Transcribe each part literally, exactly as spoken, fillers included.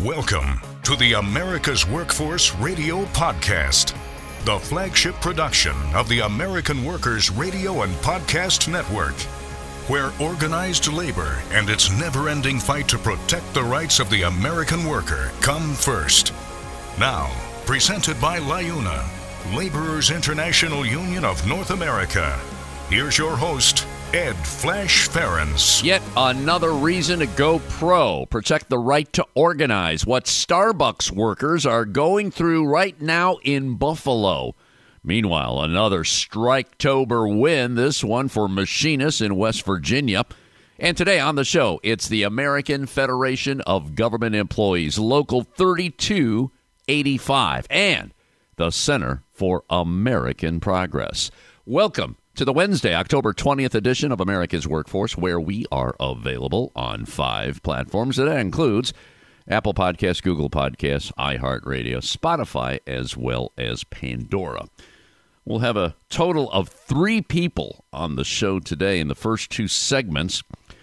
Welcome to the America's Workforce Radio Podcast, the flagship production of the American Workers Radio and Podcast Network, where organized labor and its never-ending fight to protect the rights of the American worker come first. Now, presented by LIUNA, Laborers International Union of North America. Here's your host, Ed Flash Ferens. Yet another reason to go pro. Protect the right to organize. What Starbucks workers are going through right now in Buffalo. Meanwhile, another Striketober win, this one for machinists in West Virginia. And today on the show, it's the American Federation of Government Employees, Local thirty-two eighty-five, and the Center for American Progress. Welcome to the Wednesday, October twentieth edition of America's Workforce, where we are available on five platforms. That includes Apple Podcasts, Google Podcasts, iHeartRadio, Spotify, as well as Pandora. We'll have a total of three people on the show today. In the first two segments,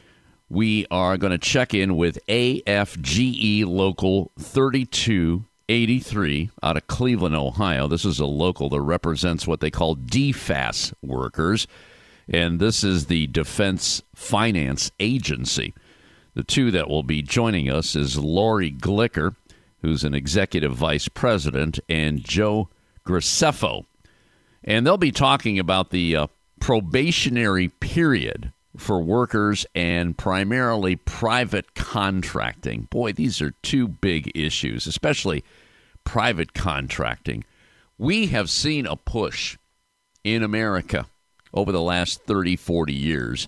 we are going to check in with A F G E Local thirty-two eighty-three out of Cleveland, Ohio. This is a local that represents what they call D F A S workers, and this is the Defense Finance Agency. The two that will be joining us is Lori Glicker, who's an executive vice president, and Joe Graceffo. And they'll be talking about the uh, probationary period for workers and primarily private contracting. Boy, these are two big issues, especially private contracting. We have seen a push in America over the last thirty, forty years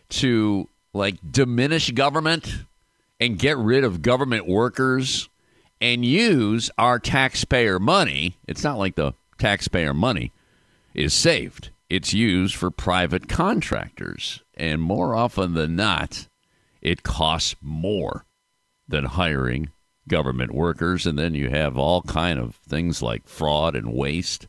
to like diminish government and get rid of government workers and use our taxpayer money. It's not like the taxpayer money is saved. It's used for private contractors. And more often than not, it costs more than hiring government workers. And then you have all kind of things like fraud and waste.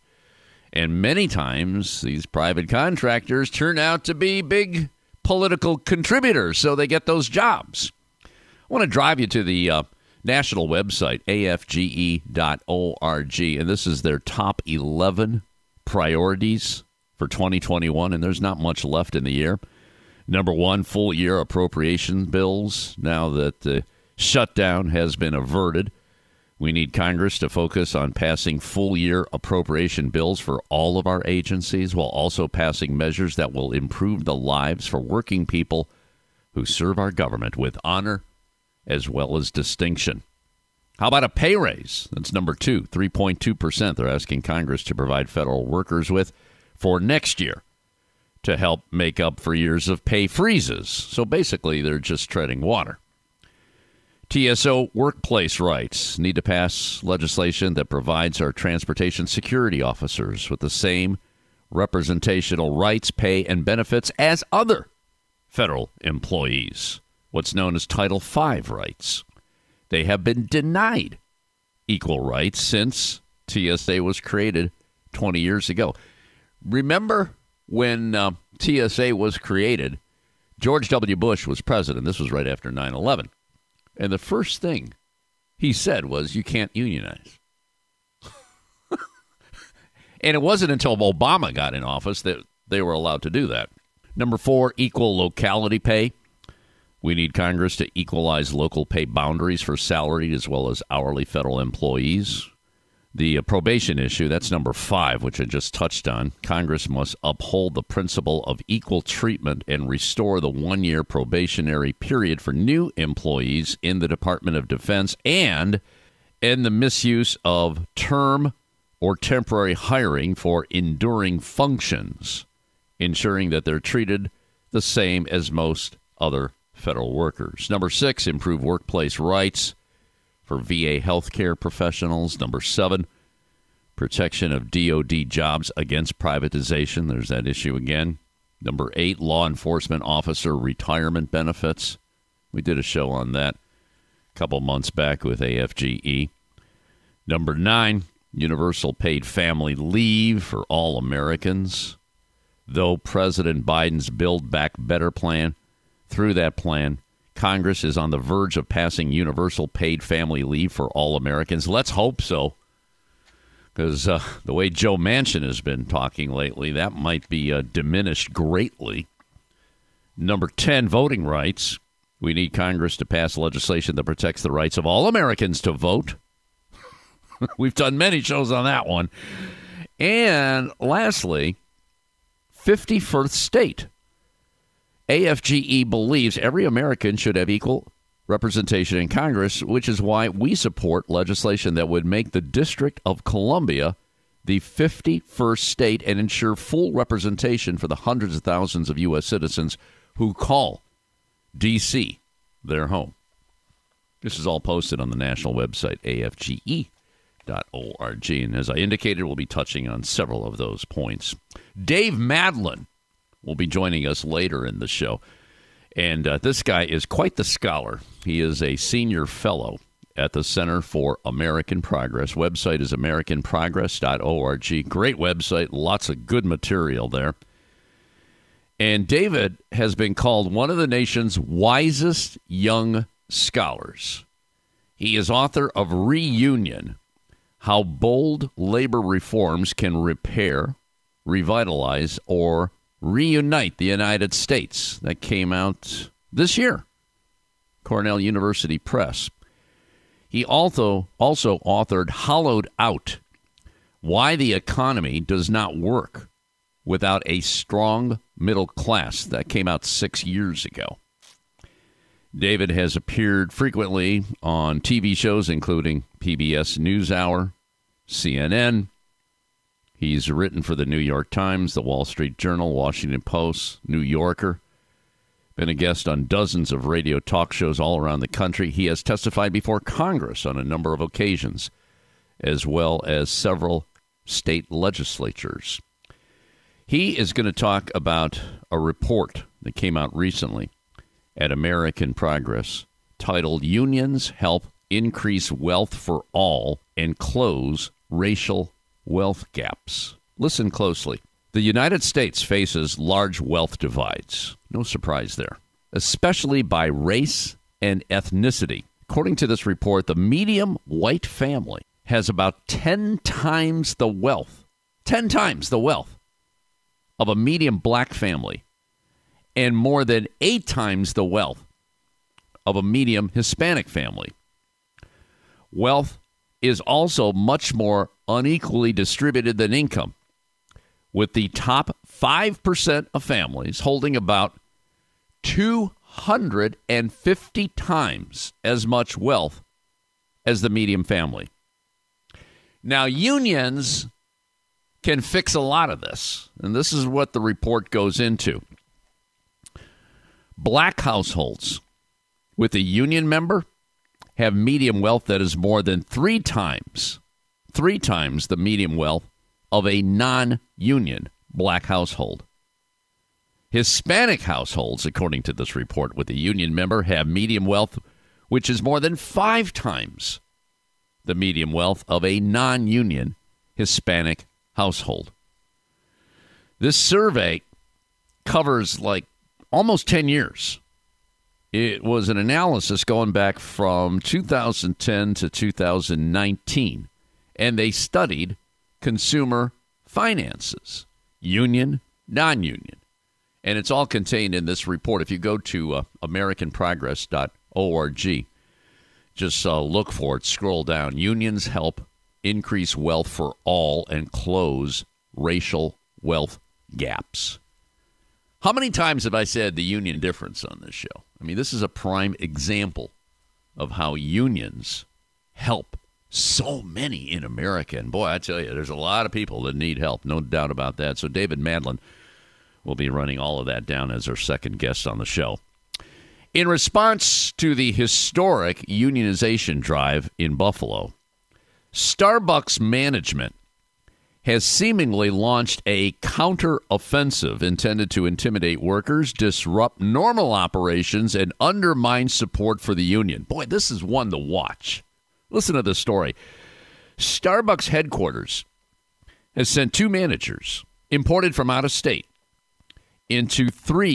And many times, these private contractors turn out to be big political contributors, so they get those jobs. I want to drive you to the uh, national website, A F G E dot org, and this is their top eleven priorities for twenty twenty-one, and there's not much left in the year. Number one, full-year appropriation bills. Now that the shutdown has been averted, we need Congress to focus on passing full-year appropriation bills for all of our agencies, while also passing measures that will improve the lives for working people who serve our government with honor as well as distinction. How about a pay raise? That's number two, three point two percent. They're asking Congress to provide federal workers with for next year to help make up for years of pay freezes. So basically, they're just treading water. T S O workplace rights. Need to pass legislation that provides our transportation security officers with the same representational rights, pay, and benefits as other federal employees, what's known as Title five rights. They have been denied equal rights since T S A was created twenty years ago. Remember when uh, T S A was created, George W. Bush was president. This was right after nine eleven. And the first thing he said was, you can't unionize. And it wasn't until Obama got in office that they were allowed to do that. Number four, equal locality pay. We need Congress to equalize local pay boundaries for salaried as well as hourly federal employees. The uh, probation issue, that's number five, which I just touched on. Congress must uphold the principle of equal treatment and restore the one-year probationary period for new employees in the Department of Defense and end the misuse of term or temporary hiring for enduring functions, ensuring that they're treated the same as most other federal workers. Number six, improve workplace rights for V A healthcare professionals. Number seven, protection of D O D jobs against privatization. There's that issue again. Number eight, law enforcement officer retirement benefits. We did a show on that a couple months back with A F G E. Number nine, universal paid family leave for all Americans. Though President Biden's Build Back Better plan, through that plan, Congress is on the verge of passing universal paid family leave for all Americans. Let's hope so, because uh, the way Joe Manchin has been talking lately, that might be uh, diminished greatly. Number ten, voting rights. We need Congress to pass legislation that protects the rights of all Americans to vote. We've done many shows on that one. And lastly, fifty-first state. A F G E believes every American should have equal representation in Congress, which is why we support legislation that would make the District of Columbia the fifty-first state and ensure full representation for the hundreds of thousands of U S citizens who call D C their home. This is all posted on the national website, A F G E dot org. And as I indicated, we'll be touching on several of those points. Dave Madlin will be joining us later in the show. And uh, this guy is quite the scholar. He is a senior fellow at the Center for American Progress. Website is american progress dot org. Great website, lots of good material there. And David has been called one of the nation's wisest young scholars. He is author of Reunion, How Bold Labor Reforms Can Repair, Revitalize, or Reunite the United States. That came out this year, Cornell University Press. He also, also authored Hollowed Out, Why the Economy Does Not Work Without a Strong Middle Class. That came out six years ago. David has appeared frequently on T V shows, including P B S NewsHour, C N N. He's written for the New York Times, the Wall Street Journal, Washington Post, New Yorker. Been a guest on dozens of radio talk shows all around the country. He has testified before Congress on a number of occasions, as well as several state legislatures. He is going to talk about a report that came out recently at American Progress titled Unions Help Increase Wealth for All and Close Racial Wealth Gaps. Listen closely. The United States faces large wealth divides. No surprise there, especially by race and ethnicity. According to this report, the median white family has about ten times the wealth, ten times the wealth of a median black family, and more than eight times the wealth of a median Hispanic family. Wealth is also much more unequally distributed than income, with the top five percent of families holding about two hundred fifty times as much wealth as the median family. Now, unions can fix a lot of this, and this is what the report goes into. Black households with a union member have median wealth that is more than three times, three times the median wealth of a non-union black household. Hispanic households, according to this report, with a union member have median wealth which is more than five times the median wealth of a non-union Hispanic household. This survey covers like almost ten years. It was an analysis going back from two thousand ten to two thousand nineteen, and they studied consumer finances, union, non-union. And it's all contained in this report. If you go to uh, american progress dot org, just uh, look for it, scroll down. Unions help increase wealth for all and close racial wealth gaps. How many times have I said the union difference on this show? I mean, this is a prime example of how unions help so many in America. And boy, I tell you, there's a lot of people that need help, no doubt about that. So David Madlin will be running all of that down as our second guest on the show. In response to the historic unionization drive in Buffalo, Starbucks management has seemingly launched a counter-offensive intended to intimidate workers, disrupt normal operations, and undermine support for the union. Boy, this is one to watch. Listen to this story. Starbucks headquarters has sent two managers, imported from out of state, into three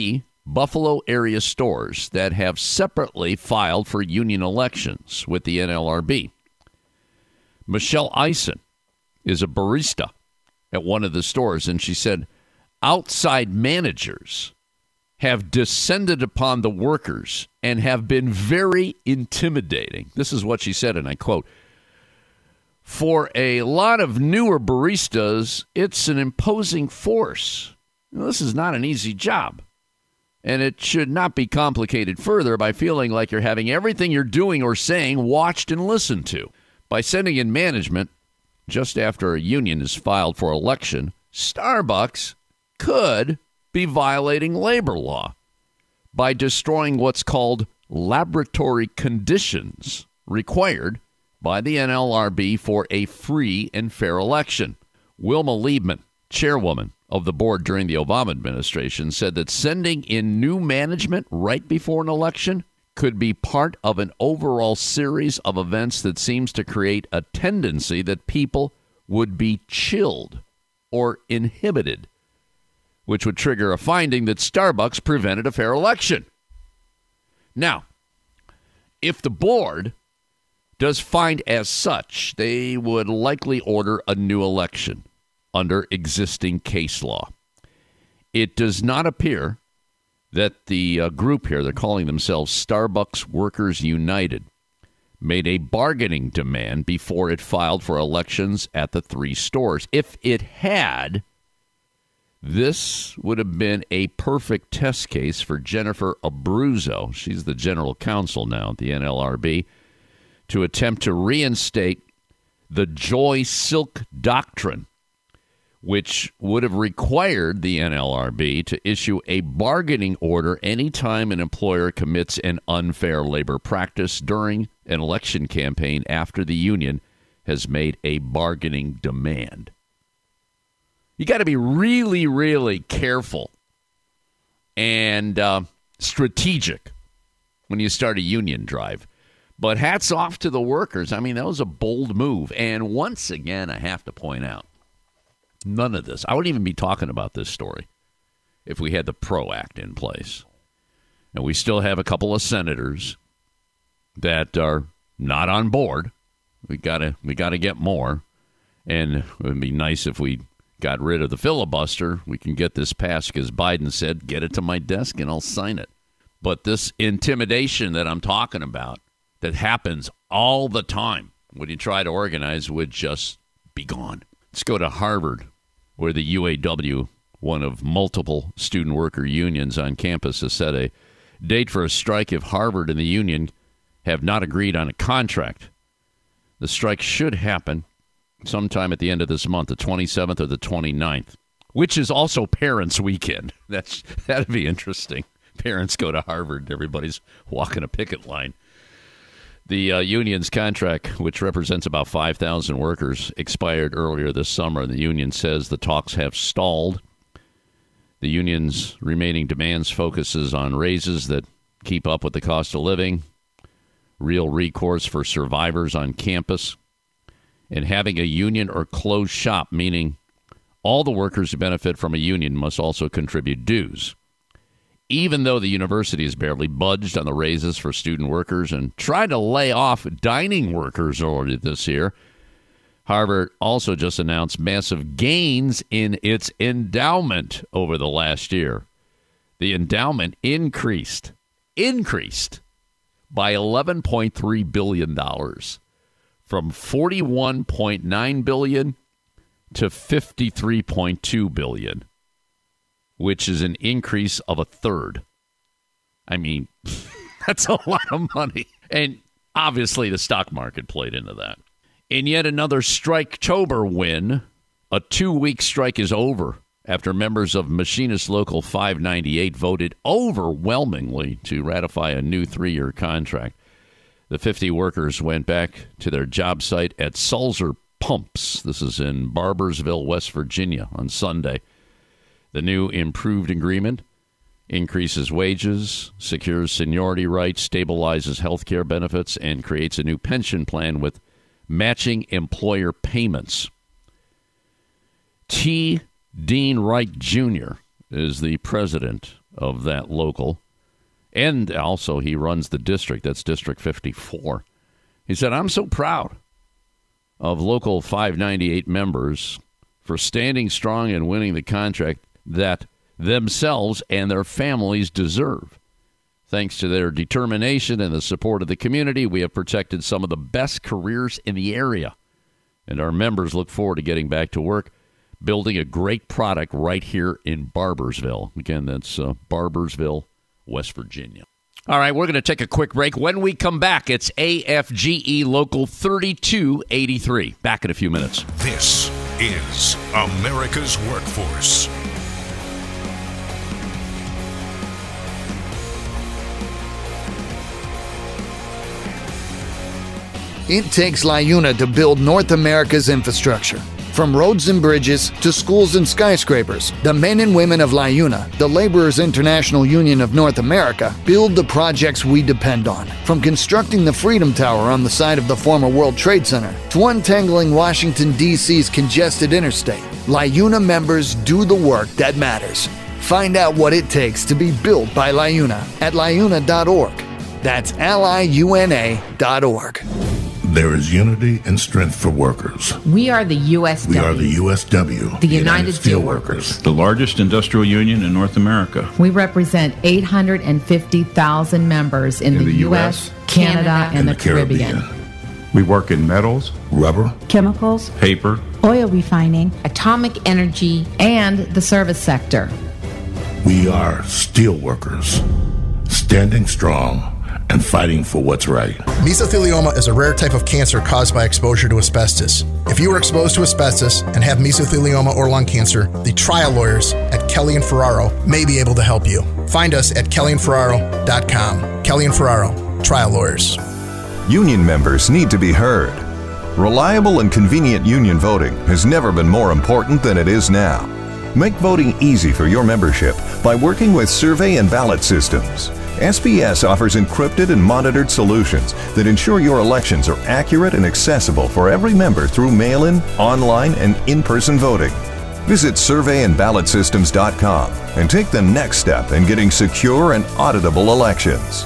Buffalo area stores that have separately filed for union elections with the N L R B. Michelle Eisen is a barista at one of the stores, and she said outside managers have descended upon the workers and have been very intimidating. This is what she said, and I quote, "For a lot of newer baristas, it's an imposing force. This is not an easy job, and it should not be complicated further by feeling like you're having everything you're doing or saying watched and listened to. By sending in management just after a union is filed for election, Starbucks could be violating labor law by destroying what's called laboratory conditions required by the N L R B for a free and fair election." Wilma Liebman, chairwoman of the board during the Obama administration, said that sending in new management right before an election could be part of an overall series of events that seems to create a tendency that people would be chilled or inhibited, which would trigger a finding that Starbucks prevented a fair election. Now, if the board does find as such, they would likely order a new election under existing case law. It does not appear that the uh, group here, they're calling themselves Starbucks Workers United, made a bargaining demand before it filed for elections at the three stores. If it had, this would have been a perfect test case for Jennifer Abruzzo, she's the general counsel now at the N L R B, to attempt to reinstate the Joy Silk Doctrine, which would have required the N L R B to issue a bargaining order anytime an employer commits an unfair labor practice during an election campaign after the union has made a bargaining demand. You got to be really, really careful and uh, strategic when you start a union drive. But hats off to the workers. I mean, that was a bold move. And once again, I have to point out, none of this, I wouldn't even be talking about this story if we had the PRO Act in place. And we still have a couple of senators that are not on board. We gotta we gotta get more. And it would be nice if we got rid of the filibuster. We can get this passed because Biden said, get it to my desk and I'll sign it. But this intimidation that I'm talking about that happens all the time when you try to organize would just be gone. Let's go to Harvard, where the U A W, one of multiple student worker unions on campus, has set a date for a strike if Harvard and the union have not agreed on a contract. The strike should happen sometime at the end of this month, the twenty-seventh or the twenty-ninth, which is also Parents' Weekend. That's that'd be interesting. Parents go to Harvard, everybody's walking a picket line. The uh, union's contract, which represents about five thousand workers, expired earlier this summer. The union says the talks have stalled. The union's remaining demands focuses on raises that keep up with the cost of living, real recourse for survivors on campus, and having a union or closed shop, meaning all the workers who benefit from a union must also contribute dues. Even though the university has barely budged on the raises for student workers and tried to lay off dining workers already this year, Harvard also just announced massive gains in its endowment over the last year. The endowment increased, increased by eleven point three billion dollars from forty-one point nine billion dollars to fifty-three point two billion dollars. Which is an increase of a third. I mean, that's a lot of money. And obviously the stock market played into that. In yet another Striketober win, a two-week strike is over after members of Machinist Local five ninety-eight voted overwhelmingly to ratify a new three-year contract. The fifty workers went back to their job site at Sulzer Pumps. This is in Barboursville, West Virginia, on Sunday. The new improved agreement increases wages, secures seniority rights, stabilizes health care benefits, and creates a new pension plan with matching employer payments. T. Dean Wright Junior is the president of that local. And also he runs the district. That's District fifty-four. He said, I'm so proud of Local five ninety-eight members for standing strong and winning the contract that themselves and their families deserve. Thanks to their determination and the support of the community, we have protected some of the best careers in the area. And our members look forward to getting back to work, building a great product right here in Barboursville. Again, that's uh, Barboursville, West Virginia. All right, we're going to take a quick break. When we come back, it's A F G E Local thirty-two eighty-three. Back in a few minutes. This is America's Workforce. It takes LiUNA to build North America's infrastructure. From roads and bridges to schools and skyscrapers, the men and women of LiUNA, the Laborers International Union of North America, build the projects we depend on. From constructing the Freedom Tower on the site of the former World Trade Center to untangling Washington, D C's congested interstate, LiUNA members do the work that matters. Find out what it takes to be built by LiUNA at liuna dot org. That's L I U N A dot org. There is unity and strength for workers. We are the U S W. We are the U S W. The, the United, United Steelworkers. The largest industrial union in North America. We represent eight hundred fifty thousand members in, in the, the U S, Canada, Canada and, and the, the Caribbean. Caribbean. We work in metals, rubber, chemicals, paper, oil refining, atomic energy, and the service sector. We are steelworkers, standing strong and fighting for what's right. Mesothelioma is a rare type of cancer caused by exposure to asbestos. If you were exposed to asbestos and have mesothelioma or lung cancer, the trial lawyers at Kelly and Ferraro may be able to help you. Find us at kelly and ferraro dot com. Kelly and Ferraro, trial lawyers. Union members need to be heard. Reliable and convenient union voting has never been more important than it is now. Make voting easy for your membership by working with Survey and Ballot Systems. S B S offers encrypted and monitored solutions that ensure your elections are accurate and accessible for every member through mail-in, online, and in-person voting. Visit survey and ballot systems dot com and take the next step in getting secure and auditable elections.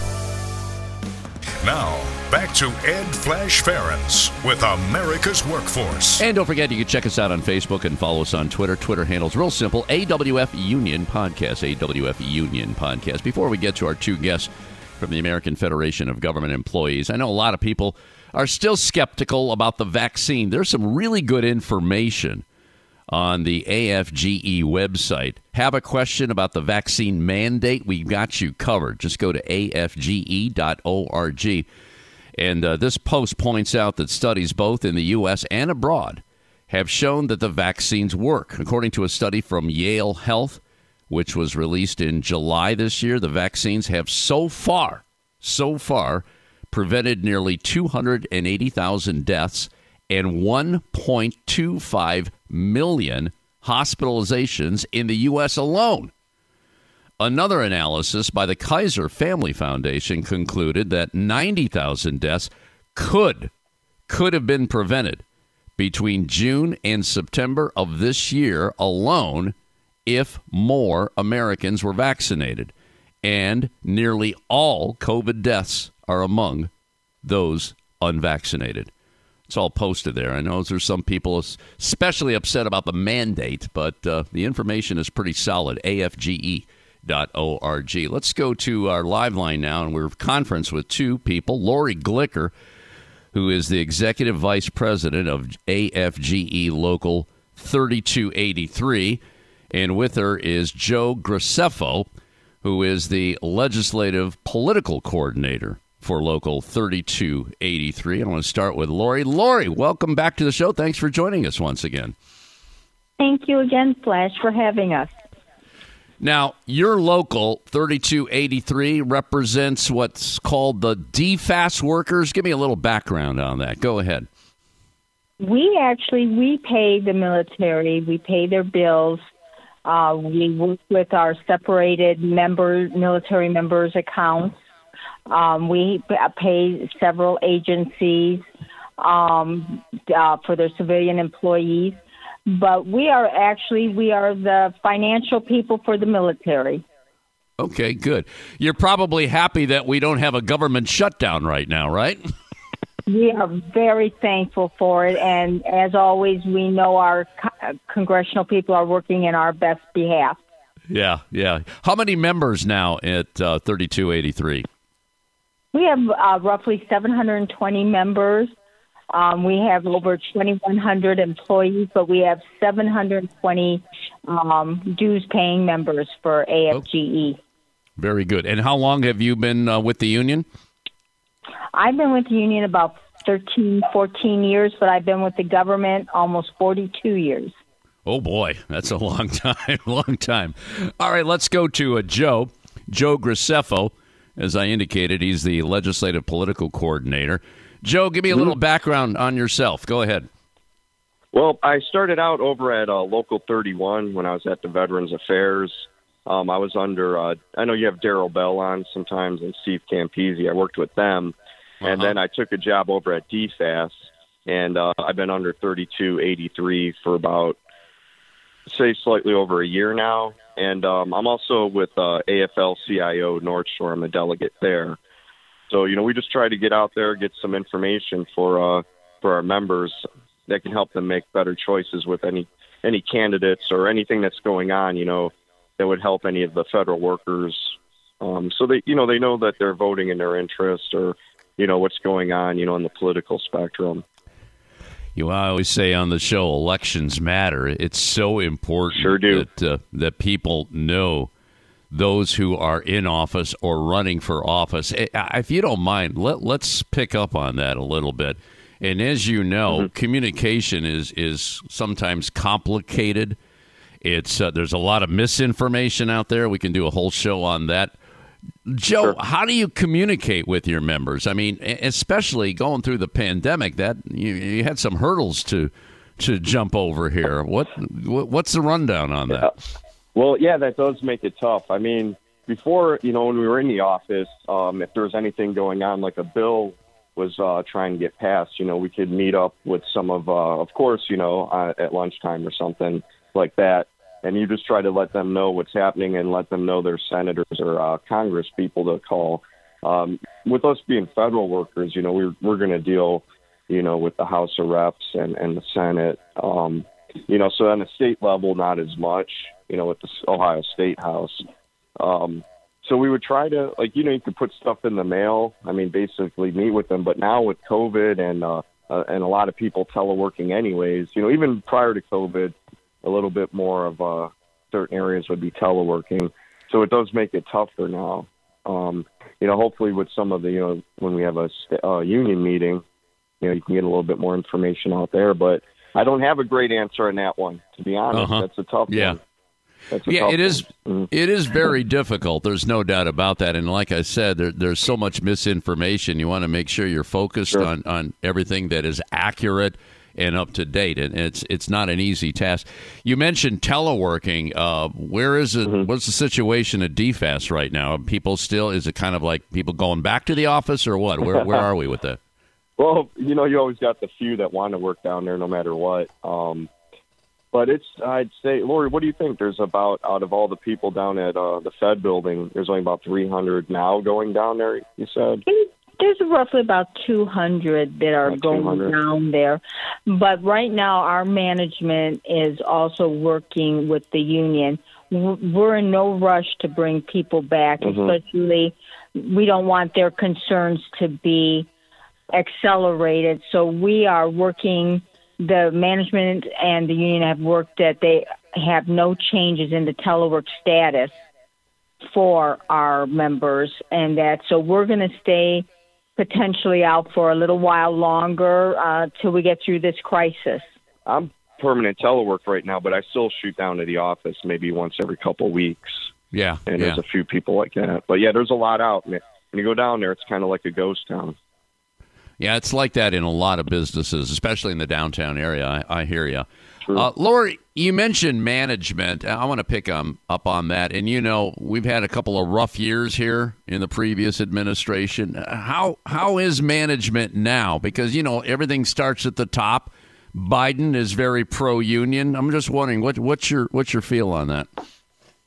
Now, back to Ed Flash Ferens with America's Workforce. And don't forget, you can check us out on Facebook and follow us on Twitter. Twitter handle's real simple, A W F Union Podcast, A W F Union Podcast. Before we get to our two guests from the American Federation of Government Employees, I know a lot of people are still skeptical about the vaccine. There's some really good information on the A F G E website. Have a question about the vaccine mandate? We've got you covered. Just go to A F G E dot org. And uh, this post points out that studies both in the U S and abroad have shown that the vaccines work. According to a study from Yale Health, which was released in July this year, the vaccines have so far, so far, prevented nearly two hundred eighty thousand deaths and one point two five million hospitalizations in the U S alone. Another analysis by the Kaiser Family Foundation concluded that ninety thousand deaths could, could have been prevented between June and September of this year alone if more Americans were vaccinated. And nearly all COVID deaths are among those unvaccinated. It's all posted there. I know there's some people especially upset about the mandate, but uh, the information is pretty solid. A F G E dot org. Let's go to our live line now, and we're conference with two people. Lori Glicker, who is the Executive Vice President of A F G E Local thirty-two eighty-three, and with her is Joe Graceffo, who is the Legislative Political Coordinator for Local thirty-two eighty-three. I want to start with Lori. Lori, welcome back to the show. Thanks for joining us once again. Thank you again, Flash, for having us. Now, your Local thirty-two eighty-three represents what's called the D F A S workers. Give me a little background on that. Go ahead. We actually, we pay the military. We pay their bills. Uh, we work with our separated member, military members' accounts. Um, we pay several agencies um, uh, for their civilian employees. But we are actually, we are the financial people for the military. Okay, good. You're probably happy that we don't have a government shutdown right now, right? We are very thankful for it, and as always, we know our co- congressional people are working in our best behalf. Yeah, yeah. How many members now at uh, thirty-two eighty-three? We have uh, roughly seven hundred twenty members. Um, we have over twenty-one hundred employees, but we have seven hundred twenty um, dues-paying members for A F G E. Oh, very good. And how long have you been uh, with the union? I've been with the union about thirteen, fourteen years, but I've been with the government almost forty-two years. Oh, boy. That's a long time, long time. All right, let's go to uh, Joe. Joe Graceffo. As I indicated, he's the legislative political coordinator. Joe, give me a little background on yourself. Go ahead. Well, I started out over at uh, Local thirty-one when I was at the Veterans Affairs. Um, I was under, uh, I know you have Daryl Bell on sometimes and Steve Campese. I worked with them. Uh-huh. And then I took a job over at D F A S, and uh, I've been under thirty-two eighty-three for about, say, slightly over a year now. And um, I'm also with uh, A F L C I O North Shore. I'm a delegate there. So, you know, we just try to get out there, get some information for uh, for our members that can help them make better choices with any any candidates or anything that's going on, you know, that would help any of the federal workers. Um, so they, you know, they know that they're voting in their interest, or, you know, what's going on, you know, in the political spectrum. You know, I always say on the show, elections matter. It's so important sure do. that uh, that people know those who are in office or running for office. If you don't mind, let, let's pick up on that a little bit. And as you know, mm-hmm. communication is is sometimes complicated. It's uh, there's a lot of misinformation out there. We can do a whole show on that. Joe, sure. How do you communicate with your members? I mean, especially going through the pandemic, that you, you had some hurdles to to jump over here. What what's the rundown on that? Yeah. Well, yeah, that does make it tough. I mean, before, you know, when we were in the office, um, if there was anything going on, like a bill was uh, trying to get passed, you know, we could meet up with some of, uh, of course, you know, uh, at lunchtime or something like that. And you just try to let them know what's happening and let them know their senators or uh, Congress people to call. Um, with us being federal workers, you know, we're, we're going to deal, you know, with the House of Reps and, and the Senate. Um, you know, so on the state level, not as much, you know, with the Ohio State House. Um, so we would try to, like, you know, you could put stuff in the mail. I mean, basically meet with them. But now with COVID and uh, uh, and a lot of people teleworking anyways, you know, even prior to COVID, a little bit more of uh, certain areas would be teleworking. So it does make it tougher now. Um, you know, hopefully with some of the, you know, when we have a st- uh, union meeting, you know, you can get a little bit more information out there. But I don't have a great answer on that one, to be honest. Uh-huh. That's a tough yeah. one. That's yeah, it is. Mm-hmm. It is very difficult. There's no doubt about that. And like I said, there, there's so much misinformation. You want to make sure you're focused sure. on, on everything that is accurate and up to date. And it's it's not an easy task. You mentioned teleworking. Uh, where is it? Mm-hmm. What's the situation at D F A S right now? Are people still? Is it kind of like people going back to the office or what? Where where are we with that? Well, you know, you always got the few that want to work down there no matter what. Um, but it's, I'd say, Lori, what do you think? There's about, out of all the people down at uh, the Fed building, there's only about three hundred now going down there, you said? There's roughly about two hundred that are about going down there. But right now, our management is also working with the union. We're in no rush to bring people back, mm-hmm. especially we don't want their concerns to be accelerated. So we are working, the management and the union have worked that they have no changes in the telework status for our members, and that so we're going to stay potentially out for a little while longer uh, till we get through this crisis. I'm permanent telework right now, but I still shoot down to the office maybe once every couple weeks. Yeah. And yeah. there's a few people like that. But yeah, there's a lot out. When you go down there, it's kind of like a ghost town. Yeah, it's like that in a lot of businesses, especially in the downtown area. I, I hear you. Uh, Lori, you mentioned management. I want to pick um, up on that. And, you know, we've had a couple of rough years here in the previous administration. How How is management now? Because, you know, everything starts at the top. Biden is very pro-union. I'm just wondering, what, what's your what's your feel on that?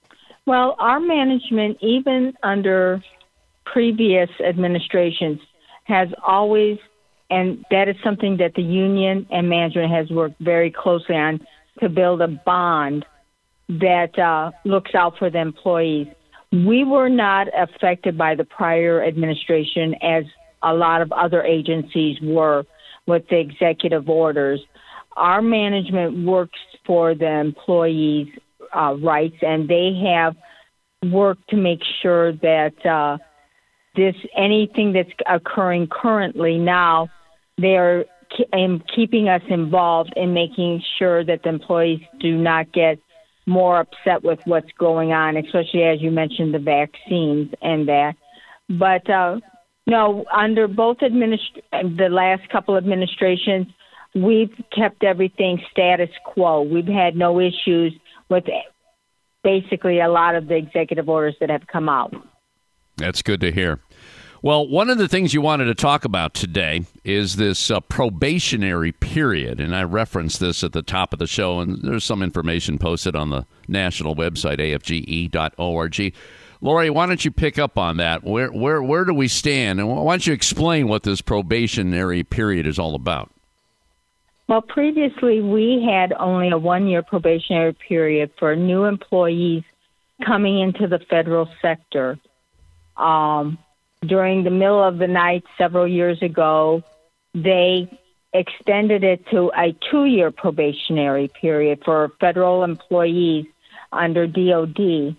Well, our management, even under previous administrations, has always, and that is something that the union and management has worked very closely on, to build a bond that uh, looks out for the employees. We were not affected by the prior administration as a lot of other agencies were with the executive orders. Our management works for the employees' uh, rights, and they have worked to make sure that uh, this anything that's occurring currently now, they are ke- keeping us involved in making sure that the employees do not get more upset with what's going on, especially as you mentioned the vaccines and that. But uh, no, under both administ- the last couple administrations, we've kept everything status quo. We've had no issues with basically a lot of the executive orders that have come out. That's good to hear. Well, one of the things you wanted to talk about today is this uh, probationary period, and I referenced this at the top of the show, and there's some information posted on the national website, A F G E dot org. Lori, why don't you pick up on that? Where where where do we stand, and why don't you explain what this probationary period is all about? Well, previously we had only a one-year probationary period for new employees coming into the federal sector. Um During the middle of the night several years ago, they extended it to a two-year probationary period for federal employees under D O D.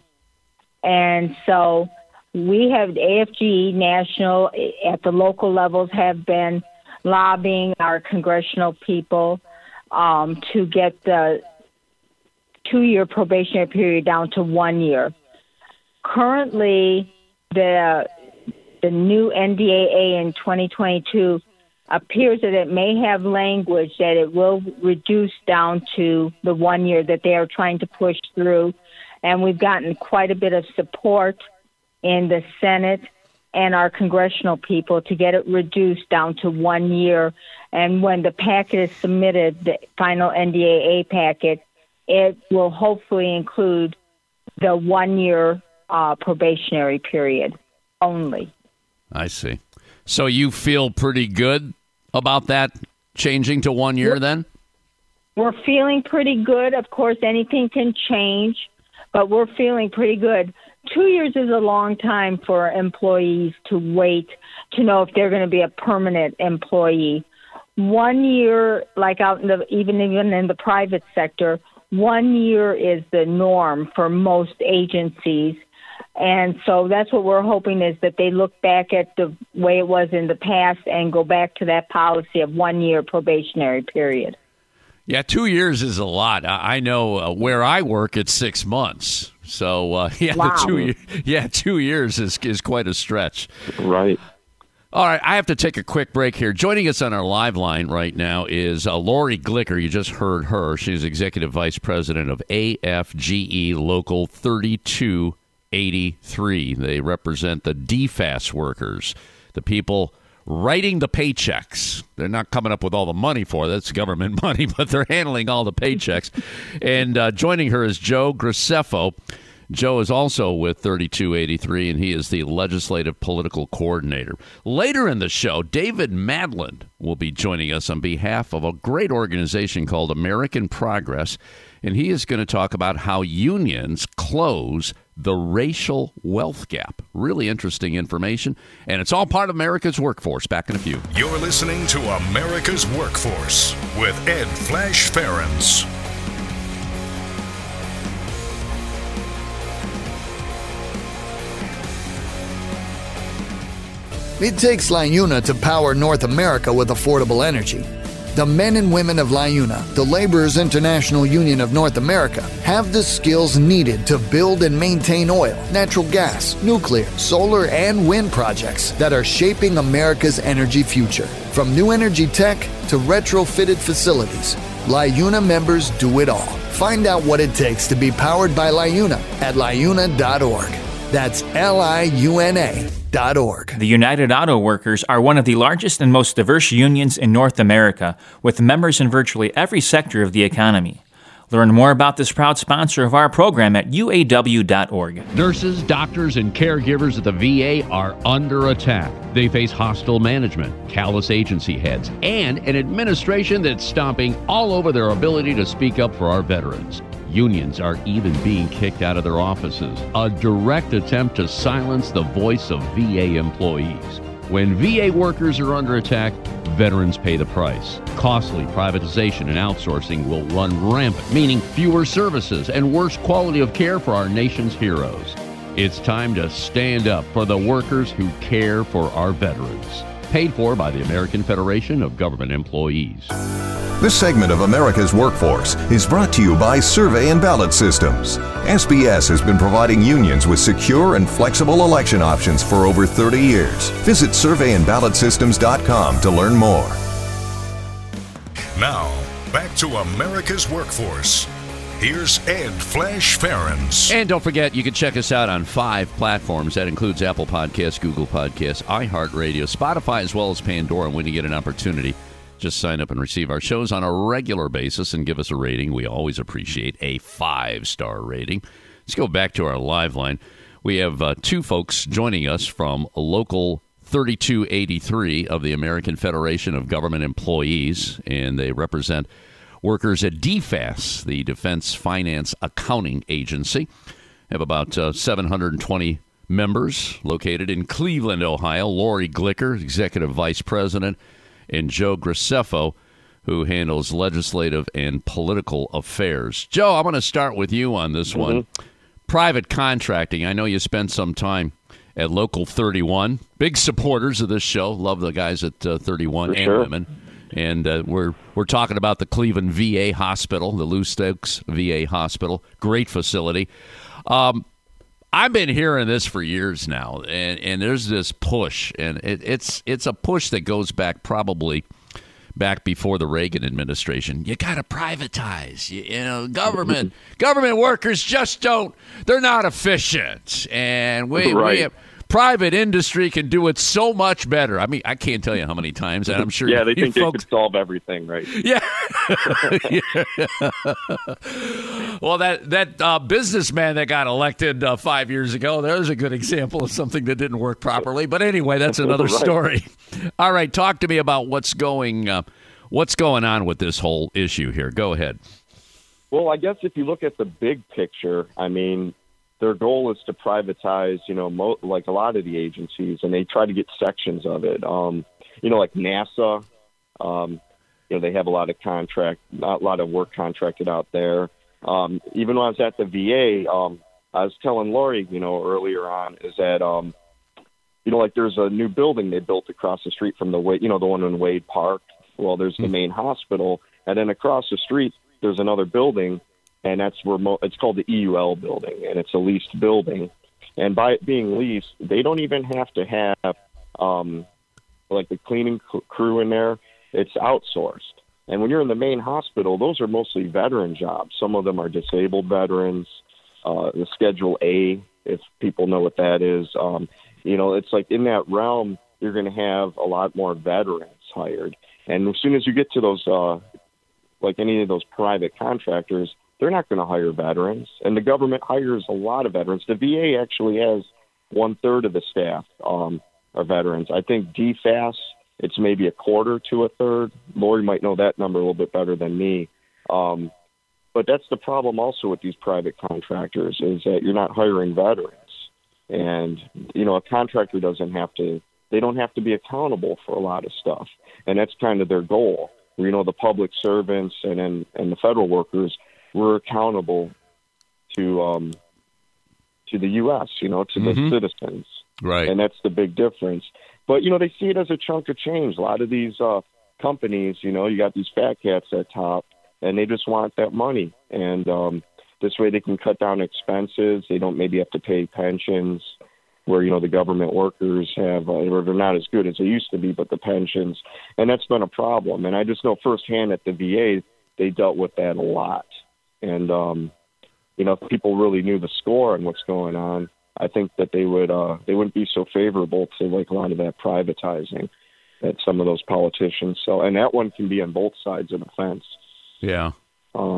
And so we have A F G E National at the local levels have been lobbying our congressional people um, to get the two-year probationary period down to one year. Currently, the The new N D A A in twenty twenty-two appears that it may have language that it will reduce down to the one year that they are trying to push through. And we've gotten quite a bit of support in the Senate and our congressional people to get it reduced down to one year. And when the packet is submitted, the final N D A A packet, it will hopefully include the one-year uh, probationary period only. I see. So you feel pretty good about that changing to one year then? We're feeling pretty good. Of course, anything can change, but we're feeling pretty good. Two years is a long time for employees to wait to know if they're going to be a permanent employee. One year, like out in the, even even in the private sector, one year is the norm for most agencies. And so that's what we're hoping is that they look back at the way it was in the past and go back to that policy of one-year probationary period. Yeah, two years is a lot. I know uh, where I work, it's six months. So, uh, yeah, wow. the two, yeah, two years is, is quite a stretch. Right. All right, I have to take a quick break here. Joining us on our live line right now is uh, Lori Glicker. You just heard her. She's Executive Vice President of A F G E Local thirty-two eighty-three. They represent the D F A S workers, the people writing the paychecks. They're not coming up with all the money for it. That's government money, but they're handling all the paychecks. And uh, joining her is Joe Graceffo. Joe is also with thirty-two eighty-three, and he is the Legislative Political Coordinator. Later in the show, David Madland will be joining us on behalf of a great organization called American Progress, and he is going to talk about how unions close the racial wealth gap. Really interesting information, and it's all part of America's Workforce. Back in a few. You're listening to America's Workforce with Ed Flash Ferens. It takes LiUNA to power North America with affordable energy. The men and women of LiUNA, the Laborers International Union of North America, have the skills needed to build and maintain oil, natural gas, nuclear, solar, and wind projects that are shaping America's energy future. From new energy tech to retrofitted facilities, LiUNA members do it all. Find out what it takes to be powered by LiUNA at liuna dot org. That's L I U N A dot org. The United Auto Workers are one of the largest and most diverse unions in North America, with members in virtually every sector of the economy. Learn more about this proud sponsor of our program at U A W dot org. Nurses, doctors, and caregivers at the V A are under attack. They face hostile management, callous agency heads, and an administration that's stomping all over their ability to speak up for our veterans. Unions are even being kicked out of their offices, a direct attempt to silence the voice of V A employees. When V A workers are under attack, veterans pay the price. Costly privatization and outsourcing will run rampant, meaning fewer services and worse quality of care for our nation's heroes. It's time to stand up for the workers who care for our veterans. Paid for by the American Federation of Government Employees. This segment of America's Workforce is brought to you by Survey and Ballot Systems. S B S has been providing unions with secure and flexible election options for over thirty years. Visit survey and ballot systems dot com to learn more. Now, back to America's Workforce. Here's Ed Flash Ferenc. And don't forget, you can check us out on five platforms. That includes Apple Podcasts, Google Podcasts, iHeartRadio, Spotify, as well as Pandora. And when you get an opportunity, just sign up and receive our shows on a regular basis and give us a rating. We always appreciate a five-star rating. Let's go back to our live line. We have uh, two folks joining us from Local thirty-two eighty-three of the American Federation of Government Employees, and they represent workers at D F A S, the Defense Finance Accounting Agency. Have about uh, seven hundred twenty members located in Cleveland, Ohio. Lori Glicker, Executive Vice President, and Joe Graceffo, who handles legislative and political affairs. Joe, I'm going to start with you on this mm-hmm. one. Private contracting. I know you spent some time at Local thirty-one. Big supporters of this show. Love the guys at uh, thirty-one For and sure. women. And uh, we're we're talking about the Cleveland V A Hospital, the Lou Stokes V A Hospital. Great facility. Um, I've been hearing this for years now, and, and there's this push, and it, it's it's a push that goes back probably back before the Reagan administration. You got to privatize. You, you know, government government workers just don't. They're not efficient, and we right. we have, private industry can do it so much better. I mean, I can't tell you how many times, and I'm sure yeah, they you think folks, they could solve everything, right? Yeah. Well, that that uh, businessman that got elected uh, five years ago, there's a good example of something that didn't work properly. But anyway, that's another right. story. All right, talk to me about what's going uh, what's going on with this whole issue here. Go ahead. Well, I guess if you look at the big picture, I mean, their goal is to privatize, you know, mo- like a lot of the agencies, and they try to get sections of it. Um, you know, like NASA, um, you know, they have a lot of contract, not a lot of work contracted out there. Um, even when I was at the V A, um, I was telling Lori, you know, earlier on, is that, um, you know, like there's a new building they built across the street from the Wade, you know, the one in Wade Park. Well, there's the main hospital, and then across the street there's another building. And that's where mo- it's called the E U L building, and it's a leased building. And by it being leased, they don't even have to have um, like the cleaning c- crew in there. It's outsourced. And when you're in the main hospital, those are mostly veteran jobs. Some of them are disabled veterans. Uh, the Schedule A, if people know what that is, um, you know, it's like in that realm, you're going to have a lot more veterans hired. And as soon as you get to those, uh, like any of those private contractors, they're not going to hire veterans, and the government hires a lot of veterans. The V A actually has one-third of the staff um, are veterans. I think D F A S, it's maybe a quarter to a third. Lori might know that number a little bit better than me. Um, but that's the problem also with these private contractors is that you're not hiring veterans. And, you know, a contractor doesn't have to – they don't have to be accountable for a lot of stuff, and that's kind of their goal. You know, the public servants and, and, and the federal workers – we're accountable to um, to the U S, you know, to Mm-hmm. the citizens. Right. And that's the big difference. But, you know, they see it as a chunk of change. A lot of these uh, companies, you know, you got these fat cats at top, and they just want that money. And um, this way they can cut down expenses. They don't maybe have to pay pensions where, you know, the government workers have, uh, or they're not as good as they used to be, but the pensions. And that's been a problem. And I just know firsthand at the V A, they dealt with that a lot. And, um, you know, if people really knew the score and what's going on, I think that they would uh, they wouldn't be so favorable to like a lot of that privatizing that some of those politicians. So, and that one can be on both sides of the fence. Yeah. Um,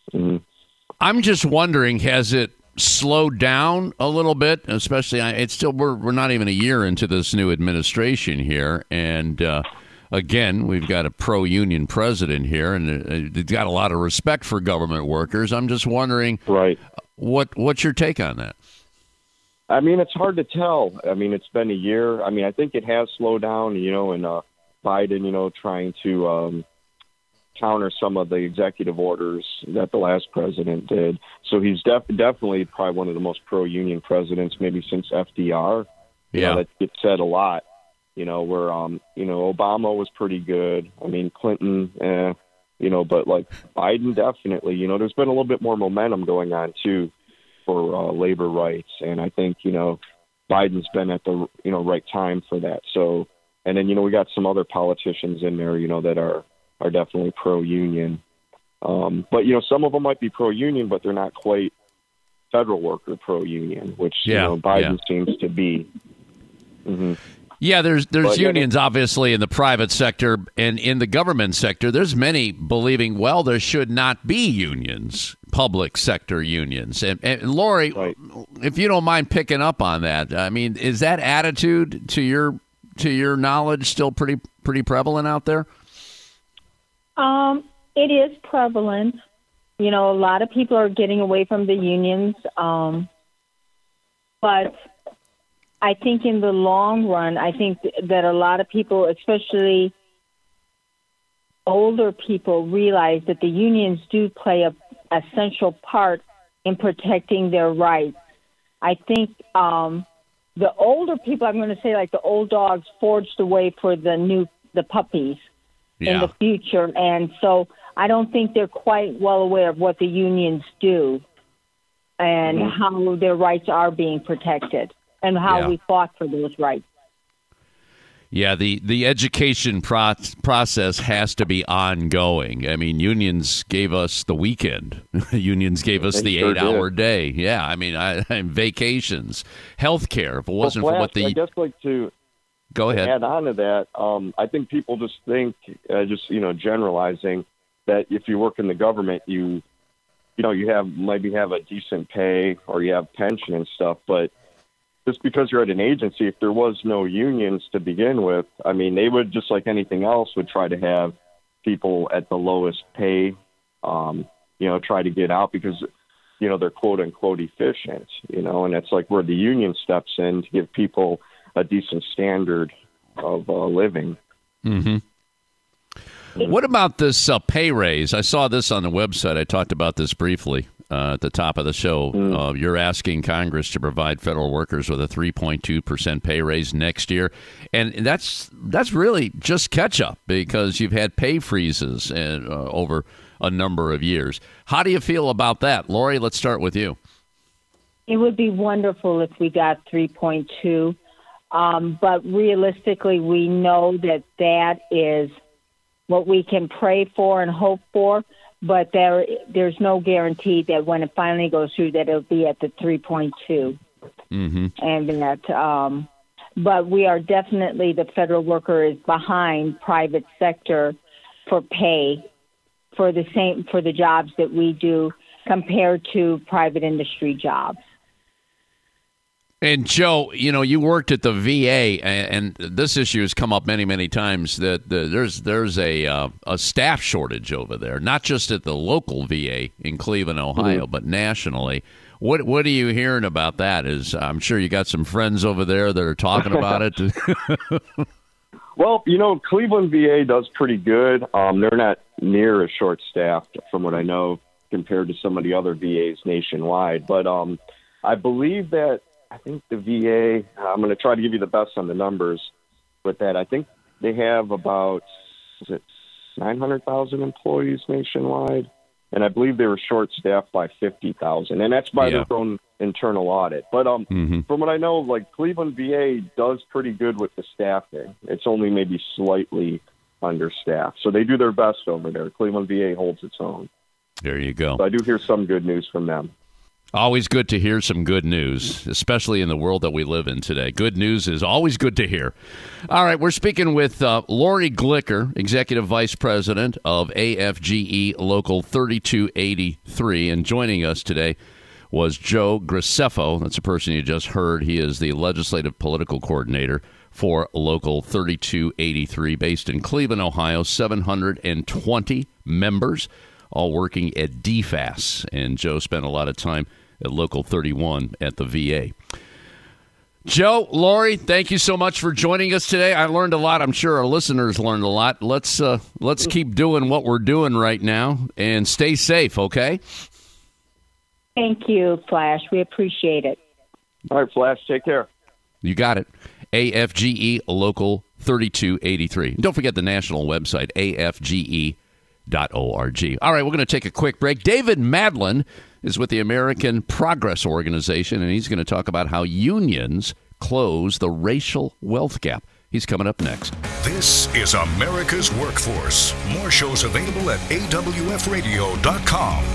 Mm-hmm. I'm just wondering, has it slowed down a little bit? Especially, it's still we're we're not even a year into this new administration here, and uh, again, we've got a pro-union president here, and uh, they've got a lot of respect for government workers. I'm just wondering, right? What what's your take on that? I mean, it's hard to tell. I mean, it's been a year. I mean, I think it has slowed down. You know, and uh, Biden, you know, trying to um, counter some of the executive orders that the last president did. So he's def- definitely probably one of the most pro-union presidents, maybe since F D R. You yeah, know, that gets said a lot. You know, where um, you know, Obama was pretty good. I mean, Clinton, eh, you know, but like Biden, definitely. You know, there's been a little bit more momentum going on too for uh, labor rights, and I think you know, Biden's been at the you know right time for that. So, and then you know, we got some other politicians in there, you know, that are are definitely pro-union. Um, but you know, some of them might be pro-union, but they're not quite federal worker pro-union, which yeah, you know, Biden yeah. seems to be. Mm-hmm. Yeah, there's there's but, unions yeah, obviously in the private sector and in the government sector. There's many believing, well, there should not be unions, public sector unions. And, and Lori, right. if you don't mind picking up on that, I mean, is that attitude to your to your knowledge still pretty pretty prevalent out there? Um, it is prevalent. You know, a lot of people are getting away from the unions, um, but I think in the long run, I think that a lot of people, especially older people, realize that the unions do play a essential part in protecting their rights. I think um, the older people, I'm going to say like the old dogs, forged the way for the new, the puppies yeah. in the future. And so I don't think they're quite well aware of what the unions do and mm-hmm. how their rights are being protected. And how yeah. we fought for those rights. Yeah, the, the education pro- process has to be ongoing. I mean, unions gave us the weekend. Unions gave us they the sure eight-hour did. day. Yeah, I mean, I, I, vacations, health care. If it wasn't well, for Flash, what the... I guess like to Go ahead. add on to that, um, I think people just think, uh, just, you know, generalizing, that if you work in the government, you, you know, you have maybe have a decent pay or you have pension and stuff, but just because you're at an agency, if there was no unions to begin with, I mean, they would, just like anything else, would try to have people at the lowest pay, um, you know, try to get out because, you know, they're quote unquote efficient, you know, and it's like where the union steps in to give people a decent standard of uh, living. Mm-hmm. What about this uh, pay raise? I saw this on the website. I talked about this briefly uh, at the top of the show. Mm. Uh, you're asking Congress to provide federal workers with a three point two percent pay raise next year. And that's that's really just catch up because you've had pay freezes and, uh, over a number of years. How do you feel about that? Lori, let's start with you. It would be wonderful if we got three point two. Um, but realistically, we know that that is what we can pray for and hope for, but there there's no guarantee that when it finally goes through that it'll be at the three point two. Mm-hmm. And that, um, but we are definitely, the federal worker is behind private sector for pay for the same, for the jobs that we do compared to private industry jobs. And Joe, you know, you worked at the V A, and, and this issue has come up many, many times. That the, there's there's a uh, a staff shortage over there, not just at the local V A in Cleveland, Ohio, mm-hmm. but nationally. What what are you hearing about that? Is I'm sure you got some friends over there that are talking about it. Well, you know, Cleveland V A does pretty good. Um, they're not near as short-staffed, from what I know, compared to some of the other V As nationwide. But um, I believe that. I think the V A, I'm going to try to give you the best on the numbers with that. I think they have about, is it nine hundred thousand employees nationwide? And I believe they were short-staffed by fifty thousand. And that's by yeah. their own internal audit. But um, mm-hmm. from what I know, like Cleveland V A does pretty good with the staffing. It's only maybe slightly understaffed. So they do their best over there. Cleveland V A holds its own. There you go. So I do hear some good news from them. Always good to hear some good news, especially in the world that we live in today. Good news is always good to hear. All right, we're speaking with uh, Lori Glicker, Executive Vice President of A F G E Local thirty-two eighty-three, and joining us today was Joe Graceffo. That's the person you just heard. He is the Legislative Political Coordinator for Local thirty-two eighty-three, based in Cleveland, Ohio, seven hundred twenty members, all working at D F A S. And Joe spent a lot of time at Local thirty-one at the V A. Joe, Lori, thank you so much for joining us today. I learned a lot. I'm sure our listeners learned a lot. Let's uh, let's keep doing what we're doing right now and stay safe, okay? Thank you, Flash. We appreciate it. All right, Flash, take care. You got it. A F G E Local thirty-two eighty-three. And don't forget the national website, A F G E dot org. All right, we're going to take a quick break. David Madlin is with the American Progress Organization, and he's going to talk about how unions close the racial wealth gap. He's coming up next. This is America's Workforce. More shows available at A W F radio dot com.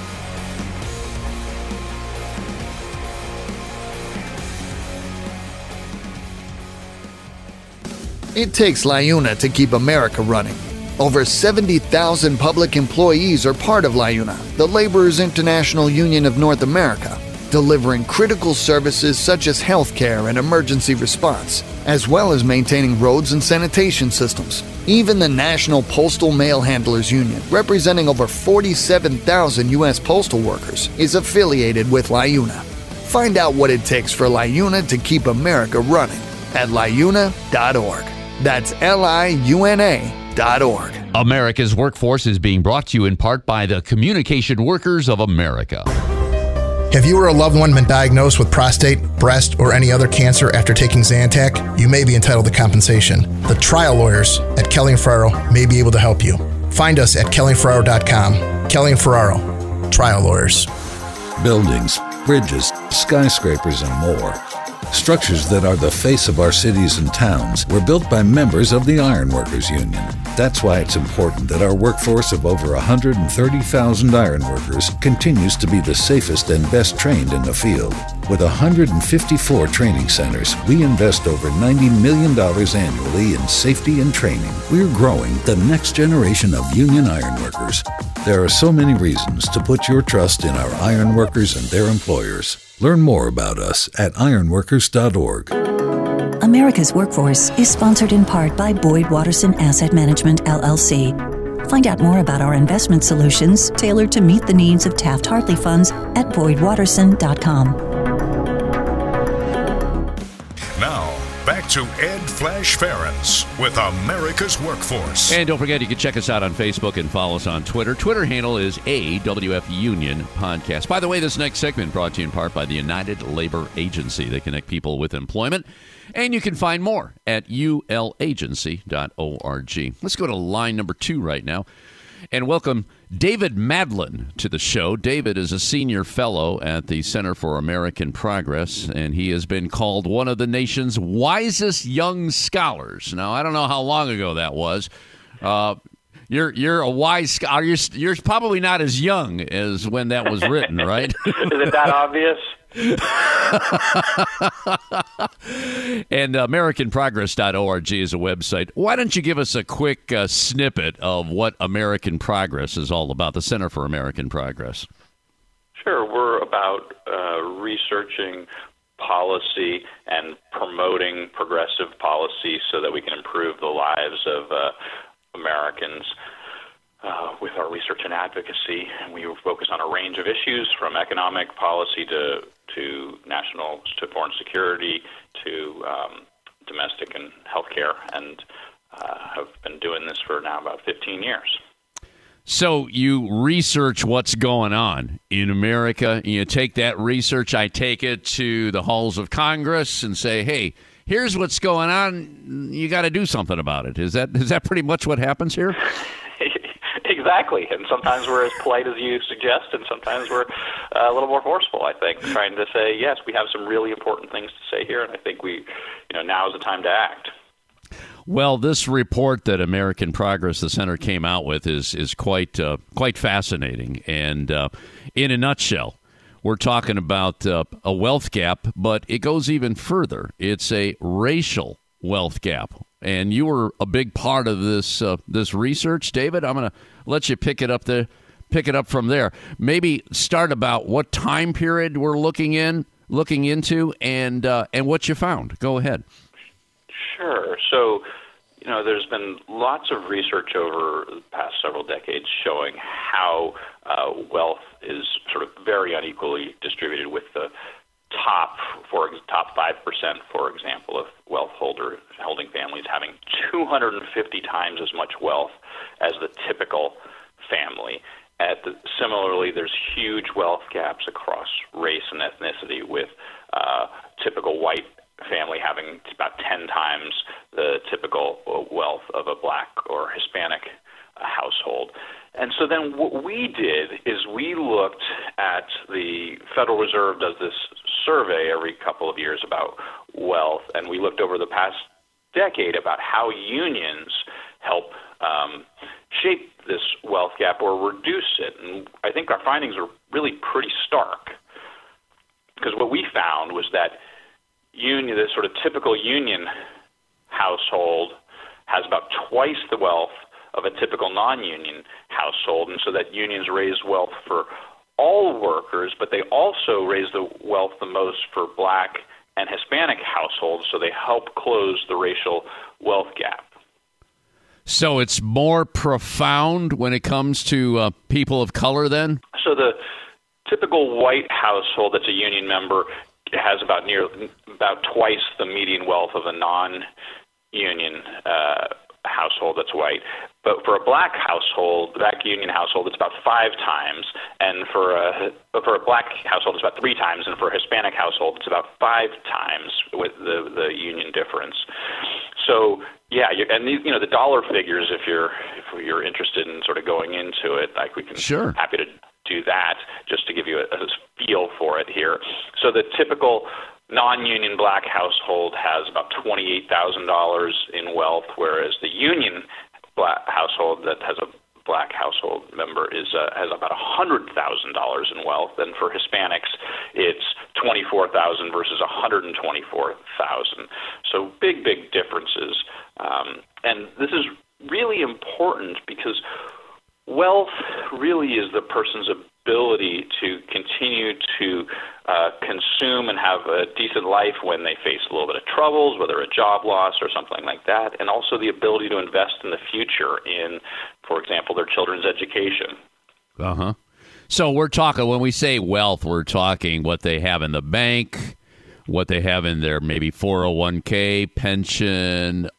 It takes LIUNA to keep America running. Over seventy thousand public employees are part of LIUNA, the Laborers International Union of North America, delivering critical services such as healthcare and emergency response, as well as maintaining roads and sanitation systems. Even the National Postal Mail Handlers Union, representing over forty-seven thousand U S postal workers, is affiliated with LIUNA. Find out what it takes for LIUNA to keep America running at liuna dot org. That's L I U N A dot org. America's Workforce is being brought to you in part by the Communication Workers of America. Have you or a loved one been diagnosed with prostate, breast, or any other cancer after taking Zantac? You may be entitled to compensation. The trial lawyers at Kelly and Ferraro may be able to help you. Find us at kelly and ferraro dot com. Kelly and Ferraro, trial lawyers. Buildings, bridges, skyscrapers, and more. Structures that are the face of our cities and towns were built by members of the Ironworkers Union. That's why it's important that our workforce of over one hundred thirty thousand ironworkers continues to be the safest and best trained in the field. With one hundred fifty-four training centers, we invest over ninety million dollars annually in safety and training. We're growing the next generation of union ironworkers. There are so many reasons to put your trust in our ironworkers and their employers. Learn more about us at ironworkers dot org. America's Workforce is sponsored in part by Boyd Watterson Asset Management, L L C. Find out more about our investment solutions tailored to meet the needs of Taft-Hartley funds at boyd watterson dot com. Now, back to Ed Flash Ferentz with America's Workforce. And don't forget, you can check us out on Facebook and follow us on Twitter. Twitter handle is A W F Union Podcast. By the way, this next segment brought to you in part by the United Labor Agency. They connect people with employment. And you can find more at U L agency dot org. Let's go to line number two right now and welcome David Madlin to the show. David is a senior fellow at the Center for American Progress, and he has been called one of the nation's wisest young scholars. Now, I don't know how long ago that was. Uh, you're you're a wise scholar. You're, you're probably not as young as when that was written, right? Is it that obvious? And American Progress dot org is a website. Why don't you give us a quick uh, snippet of what American Progress is all about, the Center for American Progress? Sure. We're about uh, researching policy and promoting progressive policy so that we can improve the lives of uh, Americans. Uh, with our research and advocacy, and we focus on a range of issues from economic policy to to national to foreign security to um, domestic and healthcare, and uh, have been doing this for now about fifteen years. So you research what's going on in America. You take that research, I take it to the halls of Congress and say, hey, here's what's going on. You got to do something about it. Is that is that pretty much what happens here? Exactly, and sometimes we're as polite as you suggest, and sometimes we're uh, a little more forceful, I think, trying to say, yes, we have some really important things to say here, and I think we, you know, now is the time to act. Well, this report that American Progress, the Center, came out with is is quite uh, quite fascinating, and uh, in a nutshell, we're talking about uh, a wealth gap, but it goes even further. It's a racial wealth gap. And you were a big part of this uh, this research, David. I'm going to let you pick it up the pick it up from there. Maybe start about what time period we're looking in, looking into, and uh, and what you found. Go ahead. Sure. So, you know, there's been lots of research over the past several decades showing how uh, wealth is sort of very unequally distributed, with the top for top five percent, for example, of wealth holder holding families having two hundred fifty times as much wealth as the typical family. At the, similarly, there's huge wealth gaps across race and ethnicity, with uh, typical white family having about ten times the typical wealth of a black or Hispanic uh, household. And so then what we did is we looked at the Federal Reserve does this survey every couple of years about wealth, and we looked over the past decade about how unions help um, shape this wealth gap or reduce it. And I think our findings are really pretty stark, because what we found was that union, the sort of typical union household has about twice the wealth of a typical non-union household, and so that unions raise wealth for all workers, but they also raise the wealth the most for black and Hispanic households, so they help close the racial wealth gap. So it's more profound when it comes to uh, people of color then? So the typical white household that's a union member has about near about twice the median wealth of a non-union uh, household that's white. But for a black household, black union household, it's about five times, and for a for a black household, it's about three times, and for a Hispanic household, it's about five times with the the union difference. So yeah, you, and these, you know, the dollar figures, if you're if you're interested in sort of going into it, like we can sure. happy to do that just to give you a, a feel for it here. So the typical non-union black household has about twenty-eight thousand dollars in wealth, whereas the union black household that has a black household member is uh, has about one hundred thousand dollars in wealth. And for Hispanics, it's twenty-four thousand dollars versus one hundred twenty-four thousand dollars. So big, big differences. Um, and this is really important because wealth really is the person's ability to continue to uh, consume and have a decent life when they face a little bit of troubles, whether a job loss or something like that, and also the ability to invest in the future in, for example, their children's education. Uh-huh. So we're talking, when we say wealth, we're talking what they have in the bank, what they have in their maybe four oh one k, pension,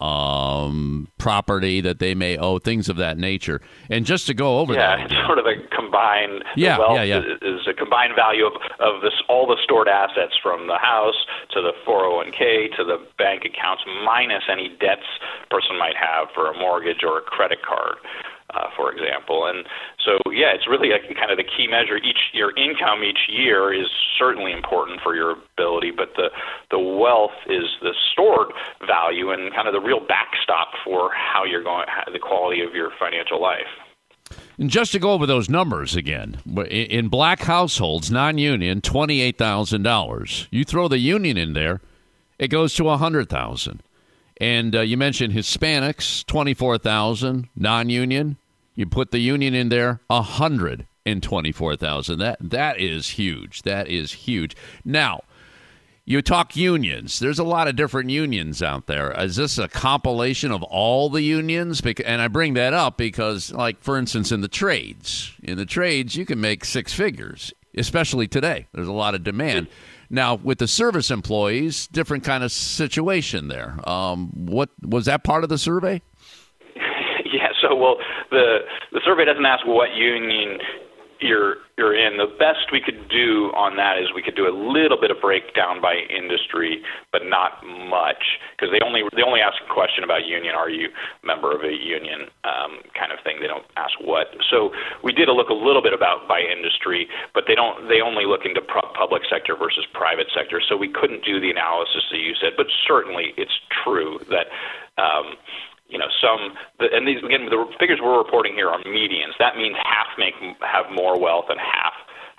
um, property that they may owe, things of that nature. And just to go over yeah, that. Yeah, it's sort of a combined yeah, wealth yeah, yeah. is a combined value of, of this all the stored assets from the house to the four oh one k to the bank accounts minus any debts a person might have for a mortgage or a credit card. Uh, for example. And so, yeah, it's really a, kind of the key measure. Each your income each year is certainly important for your ability, but the, the wealth is the stored value and kind of the real backstop for how you're going, the quality of your financial life. And just to go over those numbers again, in black households, non-union, twenty-eight thousand dollars. You throw the union in there, it goes to one hundred thousand dollars. And uh, you mentioned Hispanics, twenty-four thousand dollars, non-union. You put the union in there, one hundred twenty-four thousand dollars. That that is huge. That is huge. Now, you talk unions. There's a lot of different unions out there. Is this a compilation of all the unions? And I bring that up because, like, for instance, in the trades, in the trades, you can make six figures, especially today. There's a lot of demand. Now, with the service employees, different kind of situation there. Um, what was that part of the survey? Yeah, so, well, the the survey doesn't ask what union you're you're in. The best we could do on that is we could do a little bit of breakdown by industry, but not much, because they only they only ask a question about union. Are you a member of a union? Um, kind of thing. They don't ask what. So we did a look a little bit about by industry, but they don't. They only look into pro- public sector versus private sector. So we couldn't do the analysis that you said. But certainly, it's true that. Um, You know, some, and these, again, the figures we're reporting here are medians. That means half make have more wealth and half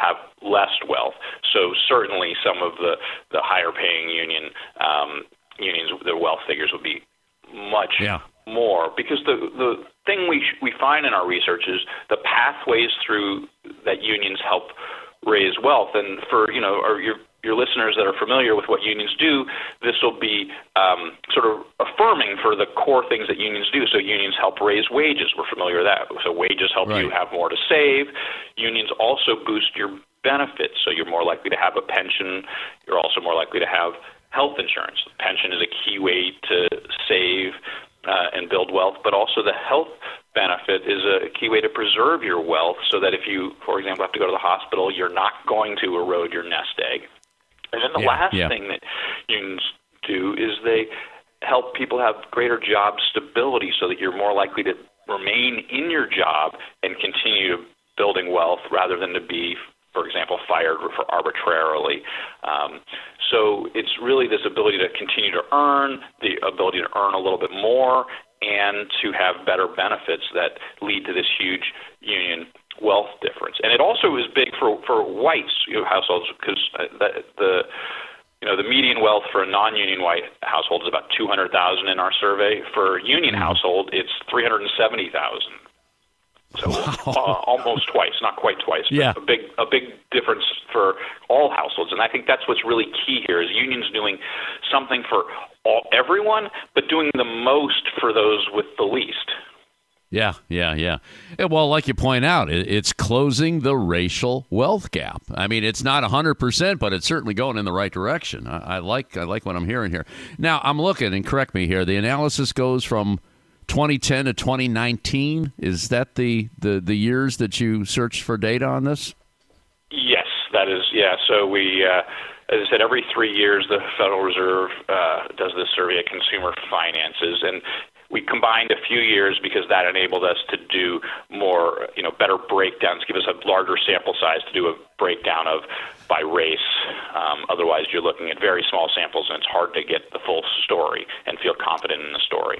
have less wealth. So certainly some of the, the higher paying union um, unions, their wealth figures would be much yeah. more, because the the thing we sh- we find in our research is the pathways through that unions help raise wealth. And for you know our, your your listeners that are familiar with what unions do, this will be um, sort of affirming for the core things that unions do. So unions help raise wages. We're familiar with that. So wages help right. you have more to save. Unions also boost your benefits, so you're more likely to have a pension. You're also more likely to have health insurance. Pension is a key way to save uh, and build wealth, but also the health benefit is a key way to preserve your wealth, so that if you, for example, have to go to the hospital, you're not going to erode your nest egg. And then the yeah, last yeah. thing that unions do is they help people have greater job stability, so that you're more likely to remain in your job and continue building wealth rather than to be, for example, fired for arbitrarily. Um, so it's really this ability to continue to earn, the ability to earn a little bit more, and to have better benefits that lead to this huge union wealth difference. And it also is big for, for whites you know, households, because the, the you know the median wealth for a non-union white household is about two hundred thousand dollars in our survey. For a union household, it's three hundred seventy thousand dollars. So uh, almost twice, not quite twice, but yeah. a big a big difference for all households. And I think that's what's really key here, is unions doing something for all, everyone, but doing the most for those with the least. Yeah, yeah, yeah. Well, like you point out, it's closing the racial wealth gap. I mean, it's not one hundred percent, but it's certainly going in the right direction. I, I like I like what I'm hearing here. Now, I'm looking, and correct me here, the analysis goes from twenty ten to twenty nineteen. Is that the, the, the years that you searched for data on this? Yes, that is, yeah. So we, uh, as I said, every three years the Federal Reserve uh, does this survey of consumer finances, and we combined a few years because that enabled us to do more, you know, better breakdowns, give us a larger sample size to do a breakdown of by race. Um, otherwise, you're looking at very small samples, and it's hard to get the full story and feel confident in the story.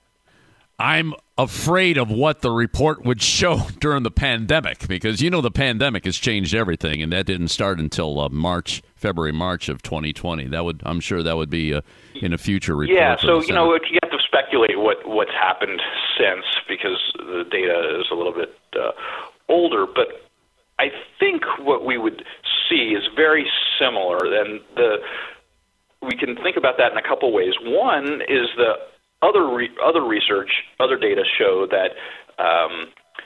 I'm afraid of what the report would show during the pandemic, because, you know, the pandemic has changed everything, and that didn't start until uh, March, February, March of twenty twenty. That would, I'm sure that would be uh, in a future report. Yeah, so, you know, you have to speculate what, what's happened since, because the data is a little bit uh, older, but I think what we would see is very similar, and the we can think about that in a couple ways. One is the Other re- other research, other data show that um,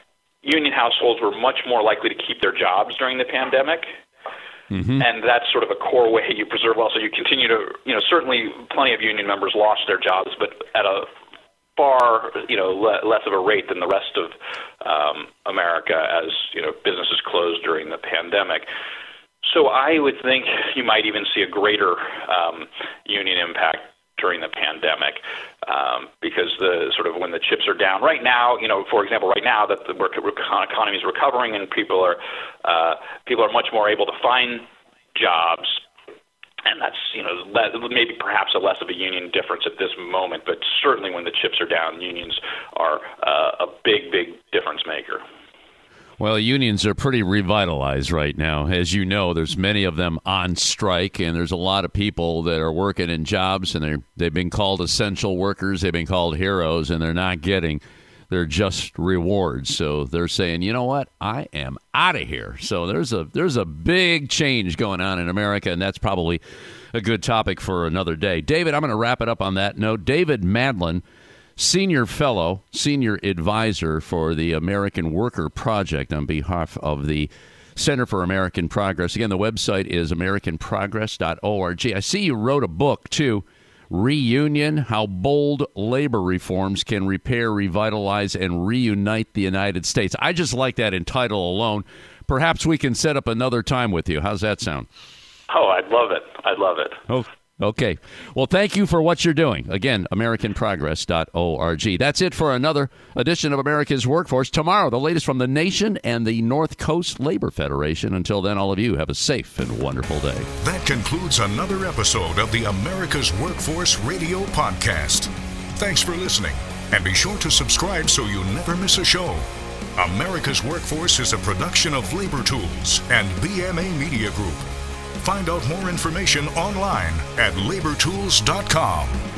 union households were much more likely to keep their jobs during the pandemic, mm-hmm. and that's sort of a core way you preserve wealth. So you continue to, you know, certainly plenty of union members lost their jobs, but at a far, you know, le- less of a rate than the rest of um, America, as you know, businesses closed during the pandemic. So I would think you might even see a greater um, union impact during the pandemic, um, because the sort of when the chips are down right now, you know, for example, right now that the work, economy is recovering and people are uh, people are much more able to find jobs, and that's, you know, maybe perhaps a less of a union difference at this moment, but certainly when the chips are down, unions are uh, a big, big difference maker. Well, unions are pretty revitalized right now. As you know, there's many of them on strike, and there's a lot of people that are working in jobs, and they're, they've been called essential workers, they've been called heroes, and they're not getting their just rewards. So they're saying, you know what, I am out of here. So there's a there's a big change going on in America, and that's probably a good topic for another day. David, I'm going to wrap it up on that note. David Madlin, Senior Fellow, Senior Advisor for the American Worker Project on behalf of the Center for American Progress. Again, the website is american progress dot org. I see you wrote a book, too, Reunion, How Bold Labor Reforms Can Repair, Revitalize, and Reunite the United States. I just like that in title alone. Perhaps we can set up another time with you. How's that sound? Oh, I'd love it. I'd love it. Oh. Okay. Well, thank you for what you're doing. Again, american progress dot org. That's it for another edition of America's Workforce. Tomorrow, the latest from the nation and the North Coast Labor Federation. Until then, all of you have a safe and wonderful day. That concludes another episode of the America's Workforce Radio Podcast. Thanks for listening, and be sure to subscribe so you never miss a show. America's Workforce is a production of Labor Tools and B M A Media Group. Find out more information online at labor tools dot com.